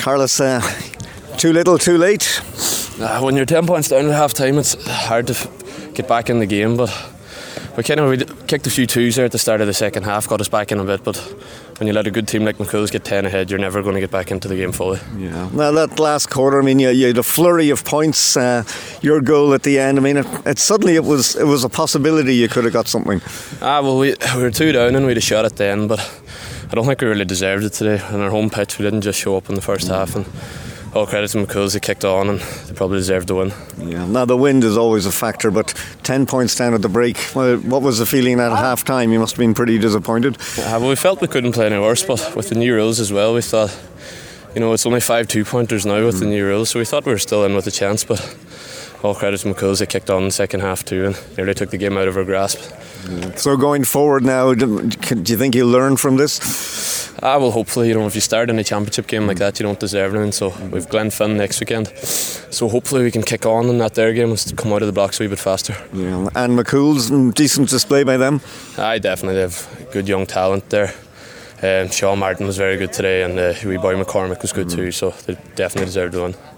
Carlos, too little, too late. When you're 10 points down at half time, it's hard to get back in the game, but we kicked a few twos there at the start of the second half, got us back in a bit, but when you let a good team like McCool's get 10 ahead, you're never going to get back into the game fully. Yeah. Now that last quarter, I mean, you had a flurry of points, your goal at the end, I mean, it was a possibility you could have got something. Well, we were 2 down and we had a shot at the end, but I don't think we really deserved it today. On our home pitch, we didn't just show up in the first half, and all credit to McCool's, they kicked on and they probably deserved to win. Yeah. Now the wind is always a factor, but 10 points down at the break. Well, what was the feeling at half time? You must have been pretty disappointed. Well, we felt we couldn't play any worse, but with the new rules as well, we thought, it's only 5 2-pointers now with the new rules, so we thought we were still in with a chance, but all credit to McCool's, they kicked on in the second half too and nearly took the game out of our grasp. Yeah. So going forward now, do you think you'll learn from this? Well, hopefully, if you start in a championship game like that, you don't deserve anything. So we've Glenfin next weekend. So hopefully we can kick on in that their game and come out of the blocks a wee bit faster. Yeah. And McCool's, decent display by them? Definitely. They have good young talent there. Sean Martin was very good today, and wee boy McCormick was good too. So they definitely deserve to win.